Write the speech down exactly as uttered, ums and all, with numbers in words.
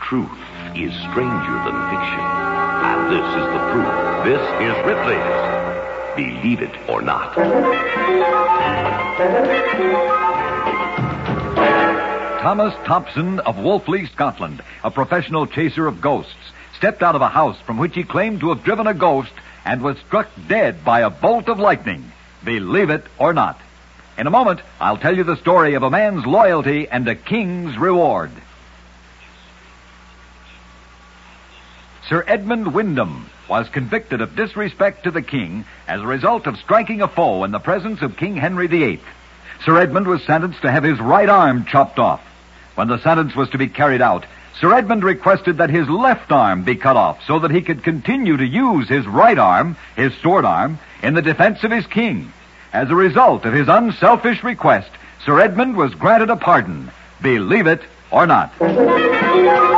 truth is stranger than fiction. And this is the proof. This is Ripley's Believe It or Not. Thomas Thompson of Wolfley, Scotland, a professional chaser of ghosts, stepped out of a house from which he claimed to have driven a ghost and was struck dead by a bolt of lightning. Believe it or not. In a moment, I'll tell you the story of a man's loyalty and a king's reward. Sir Edmund Wyndham was convicted of disrespect to the king as a result of striking a foe in the presence of King Henry the Eighth. Sir Edmund was sentenced to have his right arm chopped off. When the sentence was to be carried out, Sir Edmund requested that his left arm be cut off so that he could continue to use his right arm, his sword arm, in the defense of his king. As a result of his unselfish request, Sir Edmund was granted a pardon. Believe it or not.